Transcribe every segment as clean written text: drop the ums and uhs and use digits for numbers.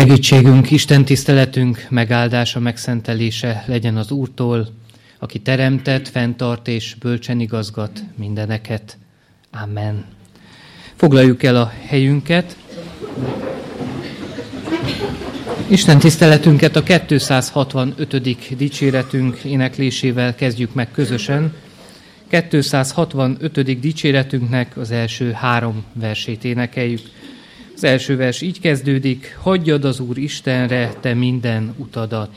Segítségünk, Isten tiszteletünk megáldása, megszentelése legyen az Úrtól, aki teremtett, fenntart és bölcsen igazgat mindeneket. Amen. Foglaljuk el a helyünket. Isten tiszteletünket a 265. dicséretünk éneklésével kezdjük meg közösen. 265. dicséretünknek az első 3 versét énekeljük. Az első vers így kezdődik: hagyjad az Úr Istenre te minden utadat.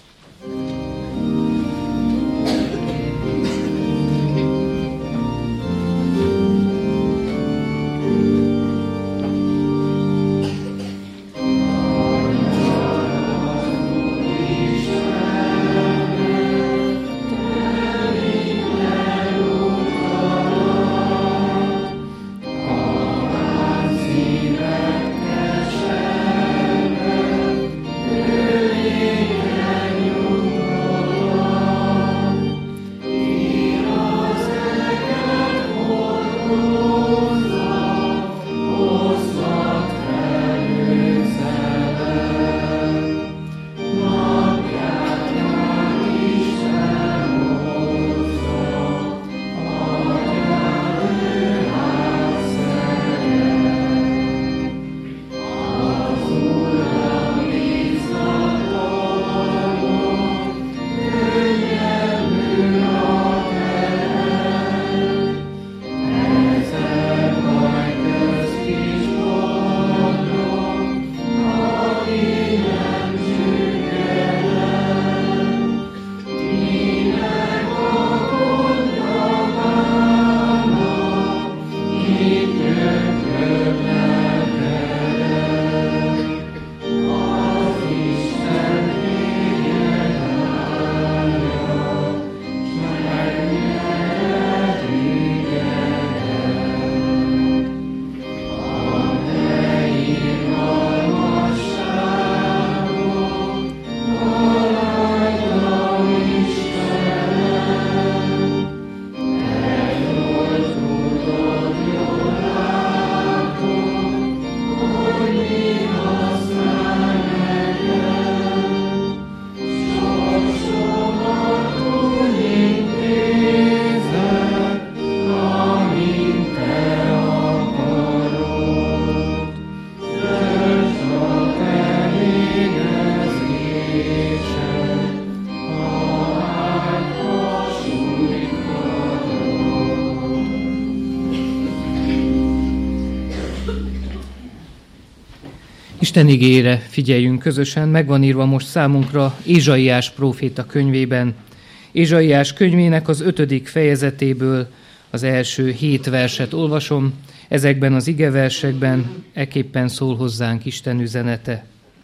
Isten igére figyeljünk közösen, megvan írva most számunkra Ézsaiás próféta könyvében. Ézsaiás könyvének az 5. fejezetéből az első 7 verset olvasom. Ezekben az igeversekben ekképpen szól hozzánk Isten üzenete.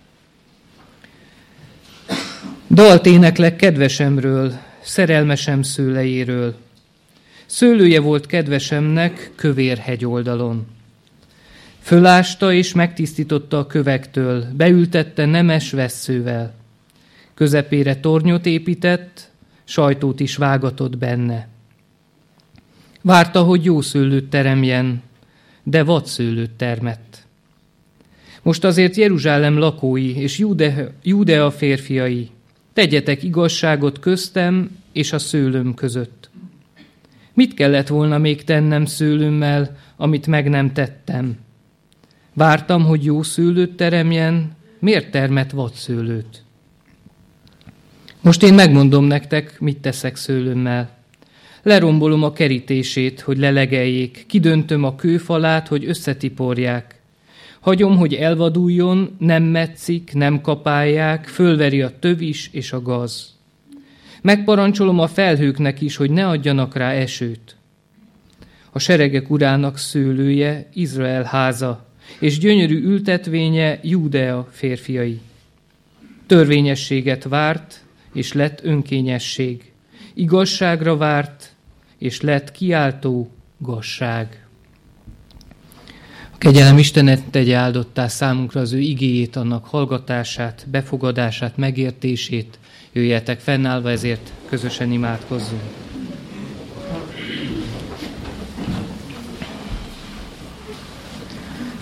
Dalt éneklek kedvesemről, szerelmesem szőlejéről. Szőlője volt kedvesemnek kövér hegyoldalon. Fölásta és megtisztította a kövektől, beültette nemes vesszővel. Közepére tornyot épített, sajtót is vágatott benne. Várta, hogy jó szőlőt teremjen, de vadszőlőt termett. Most azért Jeruzsálem lakói és Júdea férfiai, tegyetek igazságot köztem és a szőlőm között. Mit kellett volna még tennem szőlőmmel, amit meg nem tettem? Vártam, hogy jó szőlőt teremjen, miért termett vadszőlőt? Most én megmondom nektek, mit teszek szőlőmmel. Lerombolom a kerítését, hogy lelegeljék, kidöntöm a kőfalát, hogy összetiporják. Hagyom, hogy elvaduljon, nem metszik, nem kapálják, fölveri a tövis és a gaz. Megparancsolom a felhőknek is, hogy ne adjanak rá esőt. A seregek urának szőlője Izrael háza, és gyönyörű ültetvénye Júdea férfiai. Törvényességet várt, és lett önkényesség. Igazságra várt, és lett kiáltó gazság. A kegyelem Istenet tegye áldottá számunkra az ő igéjét, annak hallgatását, befogadását, megértését. Jöjjetek fennállva, ezért közösen imádkozzunk.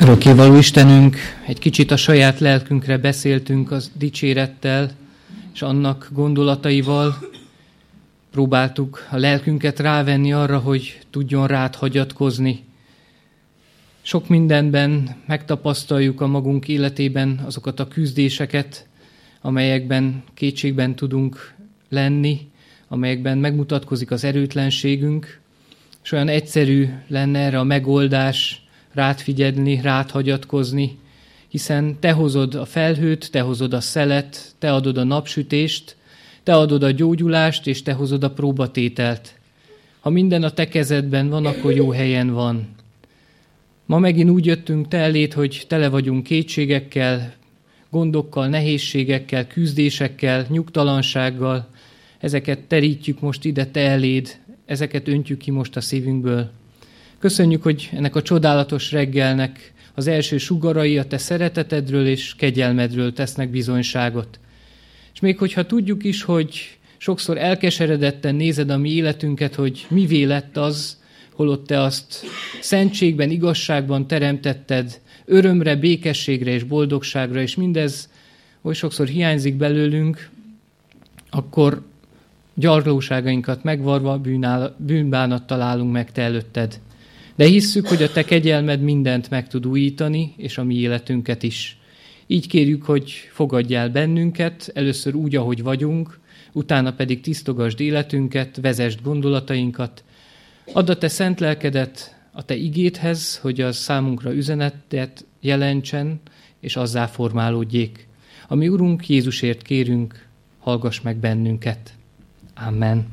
Örökkévaló Istenünk, egy kicsit a saját lelkünkre beszéltünk az dicsérettel, és annak gondolataival próbáltuk a lelkünket rávenni arra, hogy tudjon rád hagyatkozni. Sok mindenben megtapasztaljuk a magunk életében azokat a küzdéseket, amelyekben kétségben tudunk lenni, amelyekben megmutatkozik az erőtlenségünk, és olyan egyszerű lenne erre a megoldás, rád figyelni, rád hagyatkozni, hiszen te hozod a felhőt, te hozod a szelet, te adod a napsütést, te adod a gyógyulást, és te hozod a próbatételt. Ha minden a te kezedben van, akkor jó helyen van. Ma megint úgy jöttünk te eléd, hogy tele vagyunk kétségekkel, gondokkal, nehézségekkel, küzdésekkel, nyugtalansággal. Ezeket terítjük most ide te eléd, ezeket öntjük ki most a szívünkből. Köszönjük, hogy ennek a csodálatos reggelnek az első sugarai a te szeretetedről és kegyelmedről tesznek bizonyságot. És még hogyha tudjuk is, hogy sokszor elkeseredetten nézed a mi életünket, hogy mivé lett az, holott te azt szentségben, igazságban teremtetted, örömre, békességre és boldogságra, és mindez oly sokszor hiányzik belőlünk, akkor gyarlóságainkat megvarva bűnbánattal állunk meg te előtted. De hisszük, hogy a te kegyelmed mindent meg tud újítani, és a mi életünket is. Így kérjük, hogy fogadj el bennünket, először úgy, ahogy vagyunk, utána pedig tisztogasd életünket, vezesd gondolatainkat. Add a te szent lelkedet a te igédhez, hogy az számunkra üzenetet jelentsen, és azzá formálódjék. Ami Urunk Jézusért kérünk, hallgass meg bennünket. Amen.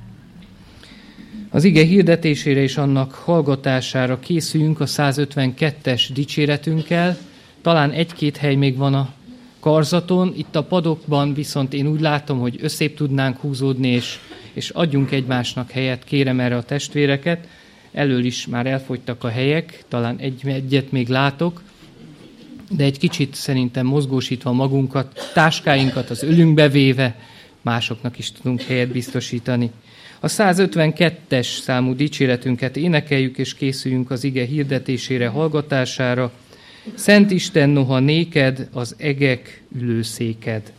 Az ige hirdetésére és annak hallgatására készüljünk a 152-es dicséretünkkel. Talán egy-két hely még van a karzaton, itt a padokban viszont én úgy látom, hogy összébb tudnánk húzódni, és adjunk egymásnak helyet, kérem erre a testvéreket. Elől is már elfogytak a helyek, talán egyet még látok, de egy kicsit szerintem mozgósítva magunkat, táskáinkat az ölünkbe véve, másoknak is tudunk helyet biztosítani. A 152-es számú dicséretünket énekeljük, és készüljünk az ige hirdetésére, hallgatására. Szent Isten, noha néked az egek ülőszéked.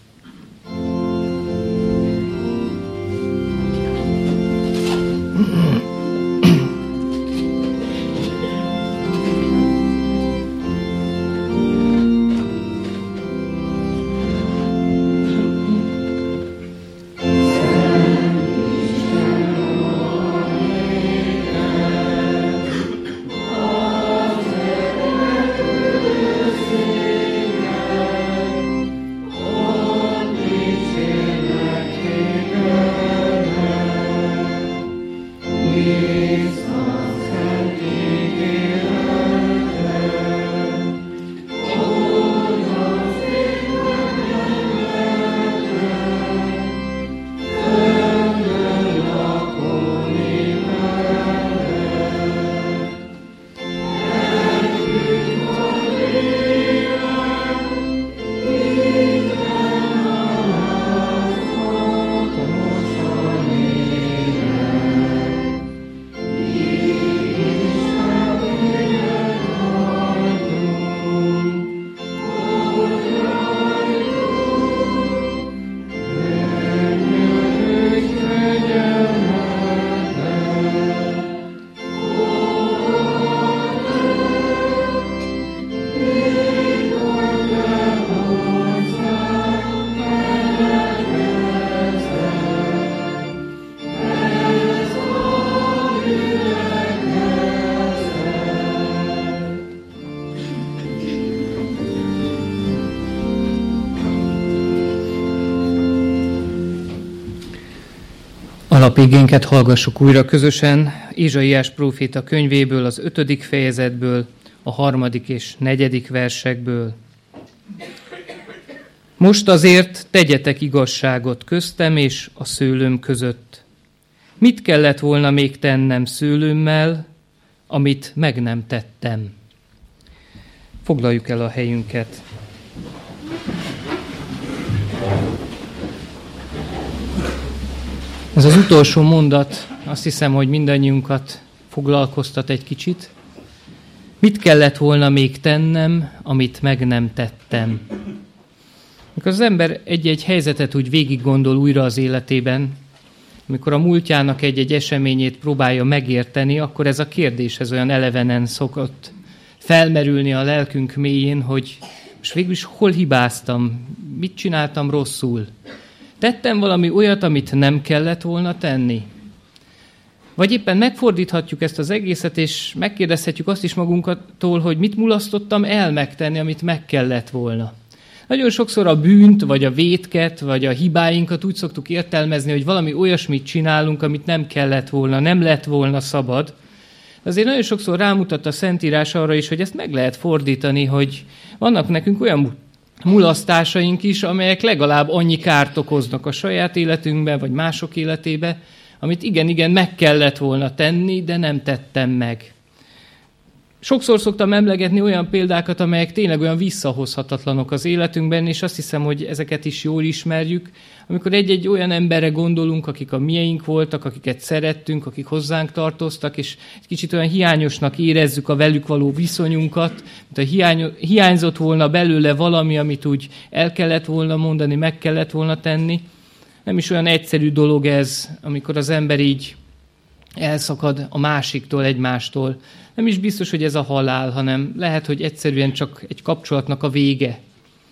Alapigénket hallgassuk újra közösen, Ézsaiás próféta könyvéből, az 5. fejezetből, a 3. és 4. versekből. Most azért tegyetek igazságot köztem és a szőlőm között. Mit kellett volna még tennem szőlőmmel, amit meg nem tettem? Foglaljuk el a helyünket. Ez az utolsó mondat, azt hiszem, hogy mindannyiunkat foglalkoztat egy kicsit. Mit kellett volna még tennem, amit meg nem tettem? Amikor az ember egy-egy helyzetet úgy végig gondol újra az életében, amikor a múltjának egy-egy eseményét próbálja megérteni, akkor ez a kérdés ez olyan elevenen szokott felmerülni a lelkünk mélyén, hogy most végül is hol hibáztam, mit csináltam rosszul? Tettem valami olyat, amit nem kellett volna tenni? Vagy éppen megfordíthatjuk ezt az egészet, és megkérdezhetjük azt is magunktól, hogy mit mulasztottam el megtenni, amit meg kellett volna. Nagyon sokszor a bűnt, vagy a vétket, vagy a hibáinkat úgy szoktuk értelmezni, hogy valami olyasmit csinálunk, amit nem kellett volna, nem lett volna szabad. Azért nagyon sokszor rámutat a Szentírás arra is, hogy ezt meg lehet fordítani, hogy vannak nekünk olyan mulasztásaink is, amelyek legalább annyi kárt okoznak a saját életünkben, vagy mások életébe, amit igen, meg kellett volna tenni, de nem tettem meg. Sokszor szoktam emlegetni olyan példákat, amelyek tényleg olyan visszahozhatatlanok az életünkben, és azt hiszem, hogy ezeket is jól ismerjük. Amikor egy-egy olyan emberre gondolunk, akik a mieink voltak, akiket szerettünk, akik hozzánk tartoztak, és egy kicsit olyan hiányosnak érezzük a velük való viszonyunkat, mint a hiányzott volna belőle valami, amit úgy el kellett volna mondani, meg kellett volna tenni. Nem is olyan egyszerű dolog ez, amikor az ember így elszakad a másiktól, egymástól. Nem is biztos, hogy ez a halál, hanem lehet, hogy egyszerűen csak egy kapcsolatnak a vége.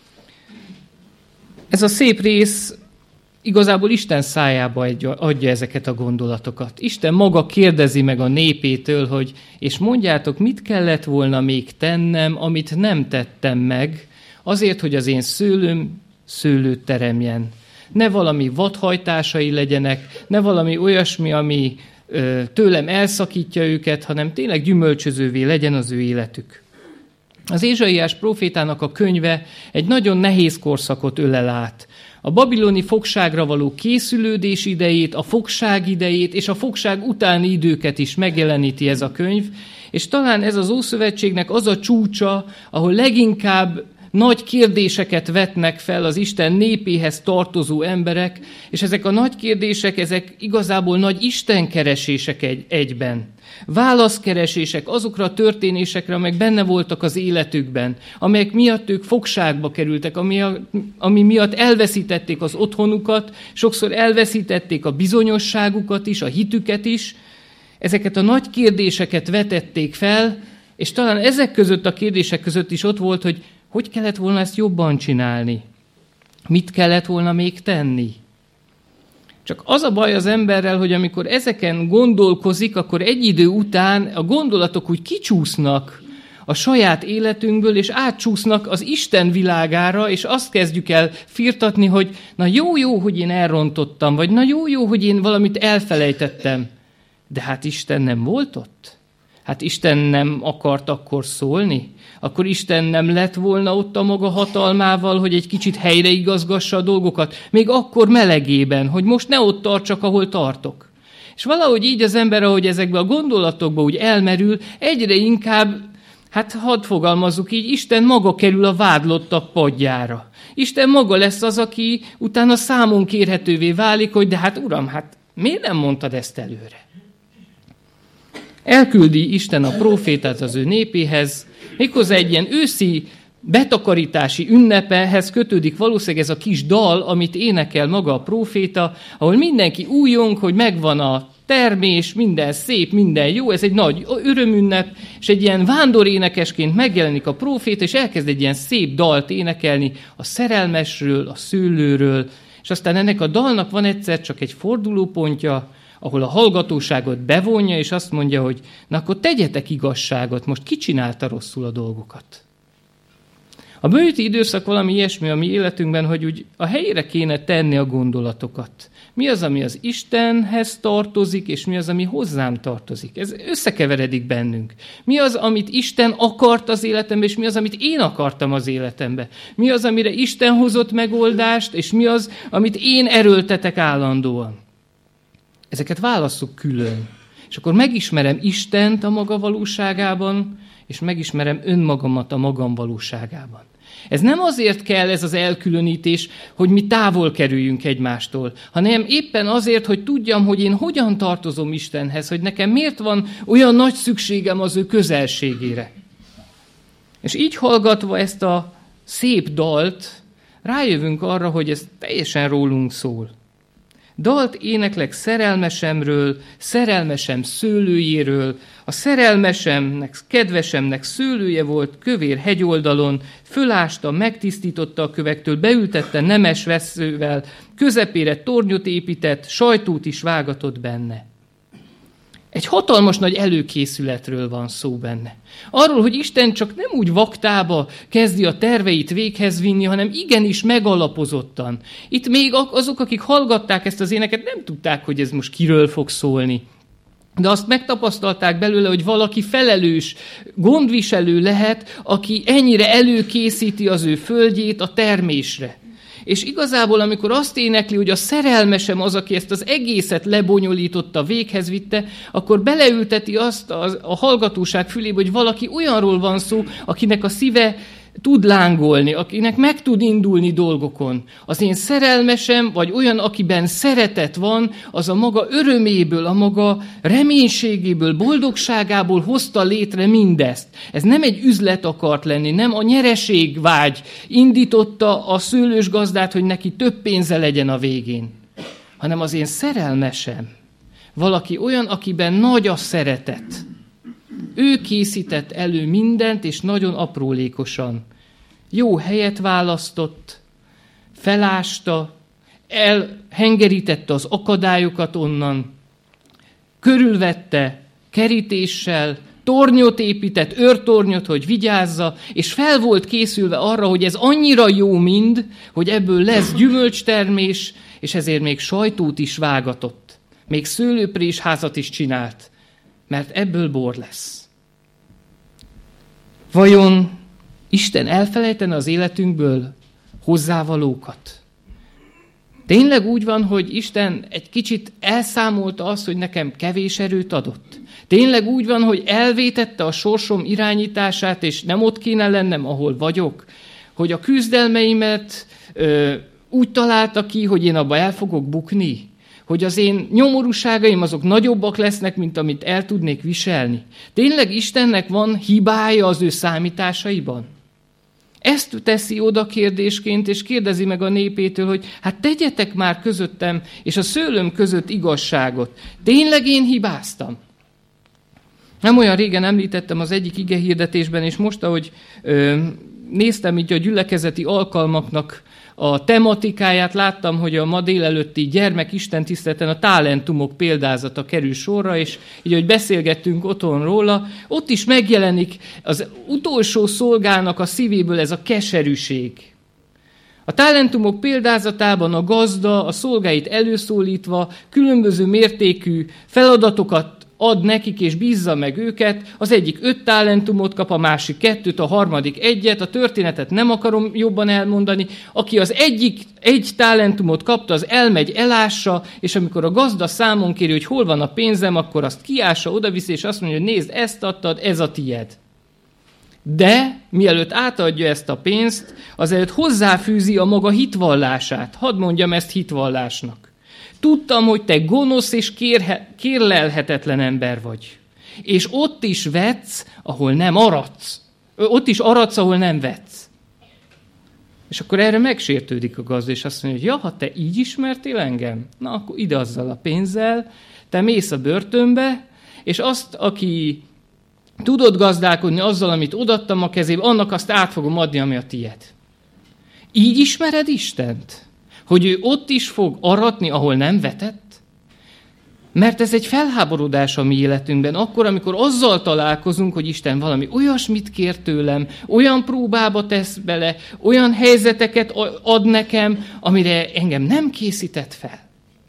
Ez a szép rész igazából Isten szájába adja ezeket a gondolatokat. Isten maga kérdezi meg a népétől, hogy és mondjátok, mit kellett volna még tennem, amit nem tettem meg, azért, hogy az én szőlőm szőlőt teremjen. Ne valami vadhajtásai legyenek, ne valami olyasmi, ami tőlem elszakítja őket, hanem tényleg gyümölcsözővé legyen az ő életük. Az Ézsaiás prófétának a könyve egy nagyon nehéz korszakot ölel át. A babiloni fogságra való készülődés idejét, a fogság idejét és a fogság utáni időket is megjeleníti ez a könyv, és talán ez az Ószövetségnek az a csúcsa, ahol leginkább nagy kérdéseket vetnek fel az Isten népéhez tartozó emberek, és ezek a nagy kérdések, ezek igazából nagy istenkeresések egyben. Válaszkeresések azokra a történésekre, amelyek benne voltak az életükben, amelyek miatt ők fogságba kerültek, ami miatt elveszítették az otthonukat, sokszor elveszítették a bizonyosságukat is, a hitüket is. Ezeket a nagy kérdéseket vetették fel, és talán ezek között a kérdések között is ott volt, hogy kellett volna ezt jobban csinálni? Mit kellett volna még tenni? Csak az a baj az emberrel, hogy amikor ezeken gondolkozik, akkor egy idő után a gondolatok úgy kicsúsznak a saját életünkből, és átcsúsznak az Isten világára, és azt kezdjük el firtatni, hogy na jó, hogy én elrontottam, vagy na jó, hogy én valamit elfelejtettem. De hát Isten nem volt ott? Hát Isten nem akart akkor szólni? Akkor Isten nem lett volna ott a maga hatalmával, hogy egy kicsit helyreigazgassa a dolgokat? Még akkor melegében, hogy most ne ott tartsak, ahol tartok. És valahogy így az ember, ahogy ezekbe a gondolatokba úgy elmerül, egyre inkább, hadd fogalmazzuk így, Isten maga kerül a vádlottak padjára. Isten maga lesz az, aki utána számon kérhetővé válik, hogy de Uram, miért nem mondtad ezt előre? Elküldi Isten a prófétát az ő népéhez, méghozzá egy ilyen őszi betakarítási ünnepehez kötődik valószínűleg ez a kis dal, amit énekel maga a próféta, ahol mindenki újjong, hogy megvan a termés, minden szép, minden jó, ez egy nagy örömünnep, és egy ilyen vándorénekesként megjelenik a próféta, és elkezd egy ilyen szép dalt énekelni a szerelmesről, a szőlőről, és aztán ennek a dalnak van egyszer csak egy fordulópontja, ahol a hallgatóságot bevonja, és azt mondja, hogy na akkor tegyetek igazságot, most ki csinálta rosszul a dolgokat. A bőti időszak valami ilyesmi a mi életünkben, hogy úgy a helyére kéne tenni a gondolatokat. Mi az, ami az Istenhez tartozik, és mi az, ami hozzám tartozik. Ez összekeveredik bennünk. Mi az, amit Isten akart az életembe, és mi az, amit én akartam az életembe. Mi az, amire Isten hozott megoldást, és mi az, amit én erőltetek állandóan. Ezeket válasszuk külön. És akkor megismerem Istent a maga valóságában, és megismerem önmagamat a magam valóságában. Ez nem azért kell ez az elkülönítés, hogy mi távol kerüljünk egymástól, hanem éppen azért, hogy tudjam, hogy én hogyan tartozom Istenhez, hogy nekem miért van olyan nagy szükségem az ő közelségére. És így hallgatva ezt a szép dalt, rájövünk arra, hogy ez teljesen rólunk szól. Dalt éneklek szerelmesemről, szerelmesem szőlőjéről, a szerelmesemnek, kedvesemnek szőlője volt kövér hegyoldalon, fölásta, megtisztította a kövektől, beültette nemes vesszővel, közepére tornyot épített, sajtót is vágatott benne. Egy hatalmas nagy előkészületről van szó benne. Arról, hogy Isten csak nem úgy vaktába kezdi a terveit véghez vinni, hanem igenis megalapozottan. Itt még azok, akik hallgatták ezt az éneket, nem tudták, hogy ez most kiről fog szólni. De azt megtapasztalták belőle, hogy valaki felelős, gondviselő lehet, aki ennyire előkészíti az ő földjét a termésre. És igazából, amikor azt énekli, hogy a szerelmesem az, aki ezt az egészet lebonyolította, véghez vitte, akkor beleülteti azt a hallgatóság fülébe, hogy valaki olyanról van szó, akinek a szíve tud lángolni, akinek meg tud indulni dolgokon. Az én szerelmesem, vagy olyan, akiben szeretet van, az a maga öröméből, a maga reménységéből, boldogságából hozta létre mindezt. Ez nem egy üzlet akart lenni, nem a nyereségvágy indította a szőlős gazdát, hogy neki több pénze legyen a végén, hanem az én szerelmesem. Valaki olyan, akiben nagy a szeretet. Ő készített elő mindent, és nagyon aprólékosan. Jó helyet választott, felásta, elhengerítette az akadályokat onnan, körülvette kerítéssel, tornyot épített, őrtornyot, hogy vigyázza, és fel volt készülve arra, hogy ez annyira jó mind, hogy ebből lesz gyümölcstermés, és ezért még sajtót is vágatott. Még szőlőprésházat is csinált, mert ebből bor lesz. Vajon Isten elfelejtene az életünkből hozzávalókat? Tényleg úgy van, hogy Isten egy kicsit elszámolta azt, hogy nekem kevés erőt adott? Tényleg úgy van, hogy elvétette a sorsom irányítását, és nem ott kéne lennem, ahol vagyok? Hogy a küzdelmeimet úgy találta ki, hogy én abba el fogok bukni? Hogy az én nyomorúságaim azok nagyobbak lesznek, mint amit el tudnék viselni. Tényleg Istennek van hibája az ő számításaiban? Ezt teszi oda kérdésként, és kérdezi meg a népétől, hogy hát tegyetek már közöttem és a szőlőm között igazságot. Tényleg én hibáztam? Nem olyan régen említettem az egyik igehirdetésben, és most, ahogy néztem így a gyülekezeti alkalmaknak a tematikáját, láttam, hogy a ma délelőtti gyermek-istentiszteleten a talentumok példázata kerül sorra, és így, hogy beszélgettünk otthon róla, ott is megjelenik az utolsó szolgának a szívéből ez a keserűség. A talentumok példázatában a gazda a szolgáit előszólítva különböző mértékű feladatokat ad nekik, és bízza meg őket. Az egyik 5 talentumot kap, a másik 2, a harmadik 1, a történetet nem akarom jobban elmondani. Aki az egyik 1 talentumot kapta, az elmegy, elássa, és amikor a gazda számon kéri, hogy hol van a pénzem, akkor azt kiássa, odaviszi, és azt mondja, hogy nézd, ezt adtad, ez a tied. De mielőtt átadja ezt a pénzt, azelőtt hozzáfűzi a maga hitvallását. Hadd mondjam ezt hitvallásnak. Tudtam, hogy te gonosz és kérlelhetetlen ember vagy. És ott is vetsz, ahol nem aradsz. Ott is aradsz, ahol nem vetsz. És akkor erre megsértődik a gazda, és azt mondja, hogy ja, ha te így ismertél engem, na akkor ide azzal a pénzzel, te mész a börtönbe, és azt, aki tudod gazdálkodni azzal, amit odaadtam a kezébe, annak azt át fogom adni, ami a tied. Így ismered Istent? Hogy ő ott is fog aratni, ahol nem vetett? Mert ez egy felháborodás a mi életünkben, akkor, amikor azzal találkozunk, hogy Isten valami olyasmit kér tőlem, olyan próbába tesz bele, olyan helyzeteket ad nekem, amire engem nem készített fel.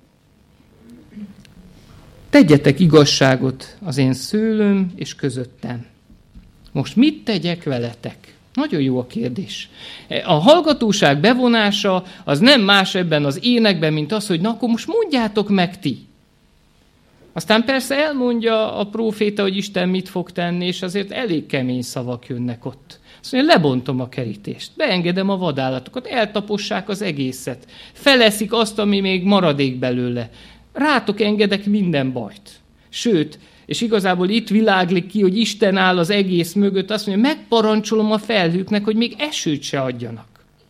Tegyetek igazságot az én szőlőm és közöttem. Most mit tegyek veletek? Nagyon jó a kérdés. A hallgatóság bevonása az nem más ebben az énekben, mint az, hogy na akkor most mondjátok meg ti. Aztán persze elmondja a próféta, hogy Isten mit fog tenni, és azért elég kemény szavak jönnek ott. Azt mondja, lebontom a kerítést, beengedem a vadállatokat, eltapossák az egészet, feleszik azt, ami még maradék belőle. Rátok engedek minden bajt. Sőt, és igazából itt világlik ki, hogy Isten áll az egész mögött, azt mondja, megparancsolom a felhőknek, hogy még esőt se adjanak.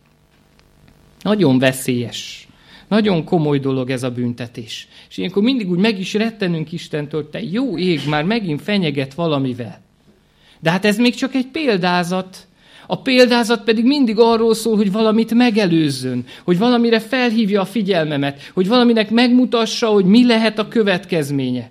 Nagyon veszélyes, nagyon komoly dolog ez a büntetés. És ilyenkor mindig úgy meg is rettenünk Istentől, hogy te jó ég, már megint fenyeget valamivel. De hát ez még csak egy példázat. A példázat pedig mindig arról szól, hogy valamit megelőzzön, hogy valamire felhívja a figyelmemet, hogy valaminek megmutassa, hogy mi lehet a következménye.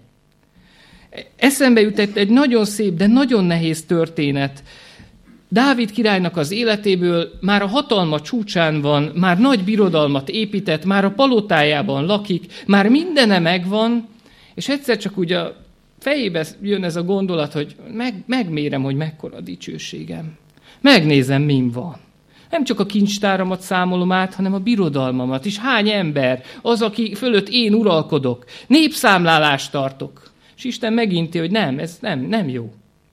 Eszembe jutott egy nagyon szép, de nagyon nehéz történet. Dávid királynak az életéből már a hatalma csúcsán van, már nagy birodalmat épített, már a palotájában lakik, már mindene megvan, és egyszer csak úgy a fejébe jön ez a gondolat, hogy megmérem, hogy mekkora a dicsőségem. Megnézem, min van. Nem csak a kincstáramat számolom át, hanem a birodalmamat is. Hány ember, az, aki fölött én uralkodok. Népszámlálást tartok. És Isten meginti, hogy nem, ez nem jó.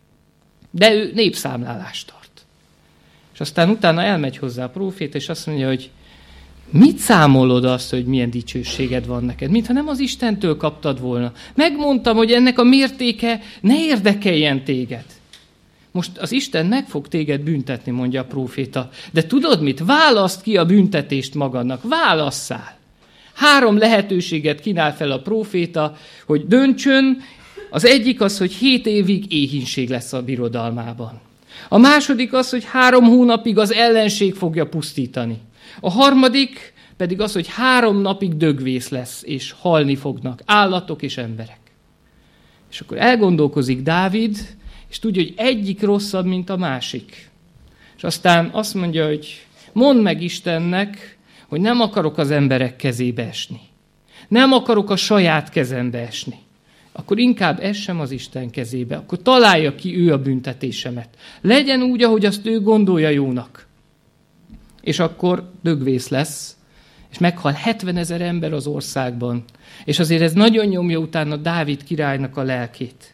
De ő népszámlálást tart. És aztán utána elmegy hozzá a próféta, és azt mondja, hogy mit számolod azt, hogy milyen dicsőséged van neked? Mintha nem az Istentől kaptad volna. Megmondtam, hogy ennek a mértéke ne érdekeljen téged. Most az Isten meg fog téged büntetni, mondja a próféta. De tudod mit? Válaszd ki a büntetést magadnak. Válasszál. 3 lehetőséget kínál fel a próféta, hogy döntsön. Az egyik az, hogy 7 évig éhínség lesz a birodalmában. A második az, hogy 3 hónapig az ellenség fogja pusztítani. A harmadik pedig az, hogy 3 napig dögvész lesz, és halni fognak állatok és emberek. És akkor elgondolkozik Dávid, és tudja, hogy egyik rosszabb, mint a másik. És aztán azt mondja, hogy mondd meg Istennek, hogy nem akarok az emberek kezébe esni. Nem akarok a saját kezembe esni. Akkor inkább essem az Isten kezébe. Akkor találja ki ő a büntetésemet. Legyen úgy, ahogy azt ő gondolja jónak. És akkor dögvész lesz, és meghal 70 000 ember az országban. És azért ez nagyon nyomja utána Dávid királynak a lelkét.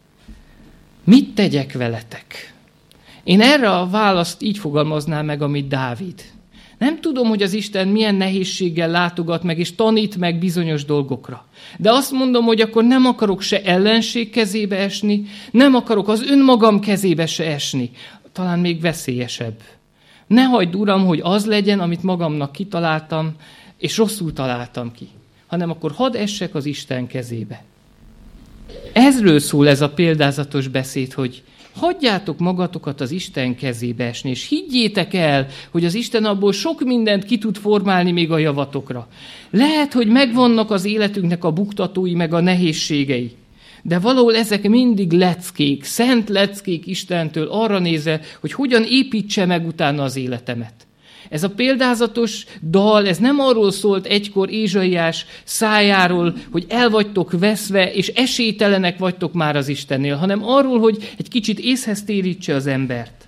Mit tegyek veletek? Én erre a választ így fogalmaznám meg, amit Dávid. Nem tudom, hogy az Isten milyen nehézséggel látogat meg, és tanít meg bizonyos dolgokra. De azt mondom, hogy akkor nem akarok se ellenség kezébe esni, nem akarok az önmagam kezébe se esni. Talán még veszélyesebb. Ne hagyd, Uram, hogy az legyen, amit magamnak kitaláltam, és rosszul találtam ki. Hanem akkor hadd essek az Isten kezébe. Ezről szól ez a példázatos beszéd, hogy hagyjátok magatokat az Isten kezébe esni, és higgyétek el, hogy az Isten abból sok mindent ki tud formálni még a javatokra. Lehet, hogy megvannak az életünknek a buktatói, meg a nehézségei, de valahol ezek mindig leckék, szent leckék Istentől arra nézve, hogy hogyan építse meg utána az életemet. Ez a példázatos dal, ez nem arról szólt egykor Ézsaiás szájáról, hogy el vagytok veszve, és esélytelenek vagytok már az Istennél, hanem arról, hogy egy kicsit észhez térítse az embert.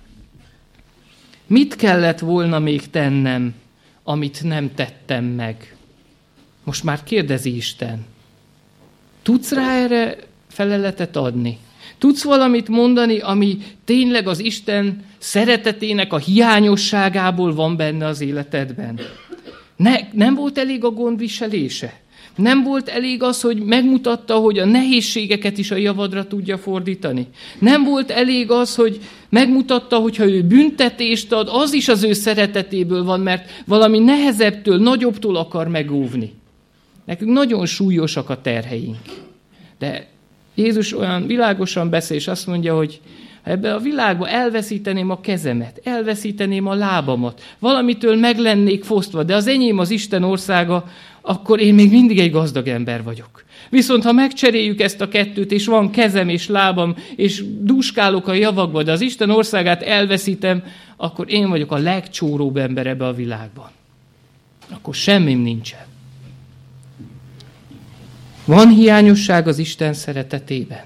Mit kellett volna még tennem, amit nem tettem meg? Most már kérdezi Isten. Tudsz rá erre feleletet adni? Tudsz valamit mondani, ami tényleg az Isten szeretetének a hiányosságából van benne az életedben? Nem volt elég a gondviselése? Nem volt elég az, hogy megmutatta, hogy a nehézségeket is a javadra tudja fordítani? Nem volt elég az, hogy megmutatta, hogy ha ő büntetést ad, az is az ő szeretetéből van, mert valami nehezebbtől, nagyobbtól akar megóvni? Nekünk nagyon súlyosak a terheink. De Jézus olyan világosan beszél, és azt mondja, hogy ha ebben a világban elveszíteném a kezemet, elveszíteném a lábamat, valamitől meg lennék fosztva, de az enyém az Isten országa, akkor én még mindig egy gazdag ember vagyok. Viszont ha megcseréljük ezt a kettőt, és van kezem és lábam, és dúskálok a javakba, de az Isten országát elveszítem, akkor én vagyok a legcsóróbb ember ebbe a világban. Akkor semmim nincsen. Van hiányosság az Isten szeretetében.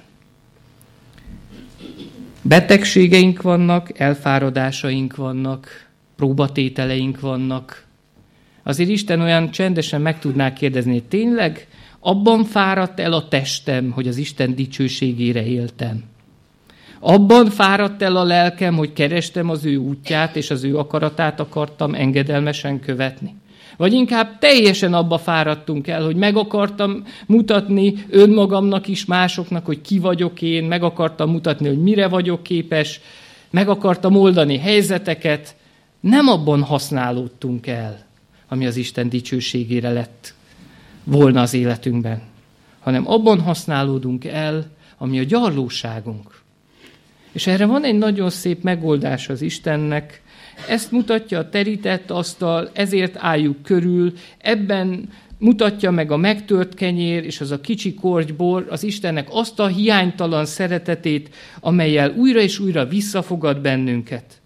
Betegségeink vannak, elfáradásaink vannak, próbatételeink vannak. Azért Isten olyan csendesen meg tudná kérdezni, hogy tényleg abban fáradt el a testem, hogy az Isten dicsőségére éltem. Abban fáradt el a lelkem, hogy kerestem az ő útját, és az ő akaratát akartam engedelmesen követni. Vagy inkább teljesen abba fáradtunk el, hogy meg akartam mutatni önmagamnak is, másoknak, hogy ki vagyok én, meg akartam mutatni, hogy mire vagyok képes, meg akartam oldani helyzeteket. Nem abban használódtunk el, ami az Isten dicsőségére lett volna az életünkben, hanem abban használódunk el, ami a gyarlóságunk. És erre van egy nagyon szép megoldás az Istennek. Ezt mutatja a terített asztal, ezért álljuk körül, ebben mutatja meg a megtört kenyér és az a kicsi kortybor az Istennek azt a hiánytalan szeretetét, amellyel újra és újra visszafogad bennünket.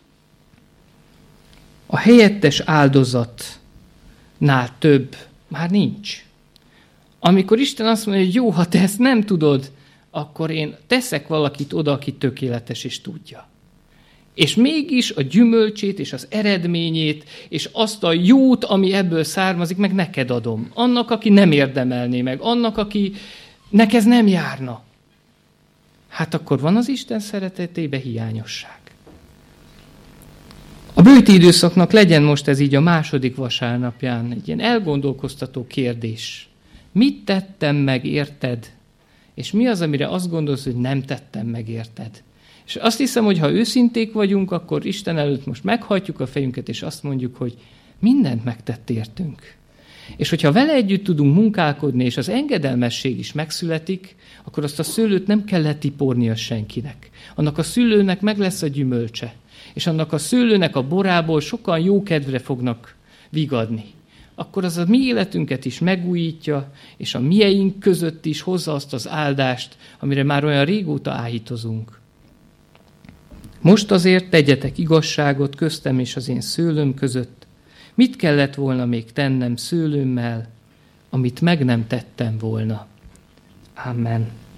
A helyettes áldozatnál több már nincs. Amikor Isten azt mondja, hogy jó, ha te ezt nem tudod, akkor én teszek valakit oda, aki tökéletes és tudja. És mégis a gyümölcsét és az eredményét, és azt a jót, ami ebből származik, meg neked adom. Annak, aki nem érdemelné meg, annak, akinek ez nem járna. Hát akkor van az Isten szeretetébe hiányosság. A bőti időszaknak legyen most ez így a második vasárnapján egy ilyen elgondolkoztató kérdés. Mit tettem meg érted? És mi az, amire azt gondolsz, hogy nem tettem meg érted? És azt hiszem, hogy ha őszinték vagyunk, akkor Isten előtt most meghajtjuk a fejünket, és azt mondjuk, hogy mindent megtett értünk. És hogyha vele együtt tudunk munkálkodni, és az engedelmesség is megszületik, akkor azt a szőlőt nem kell letipornia senkinek. Annak a szőlőnek meg lesz a gyümölcse. És annak a szőlőnek a borából sokan jó kedvre fognak vigadni. Akkor az a mi életünket is megújítja, és a mieink között is hozza azt az áldást, amire már olyan régóta áhítozunk. Most azért tegyetek igazságot köztem és az én szőlőm között. Mit kellett volna még tennem szőlőmmel, amit meg nem tettem volna? Amen.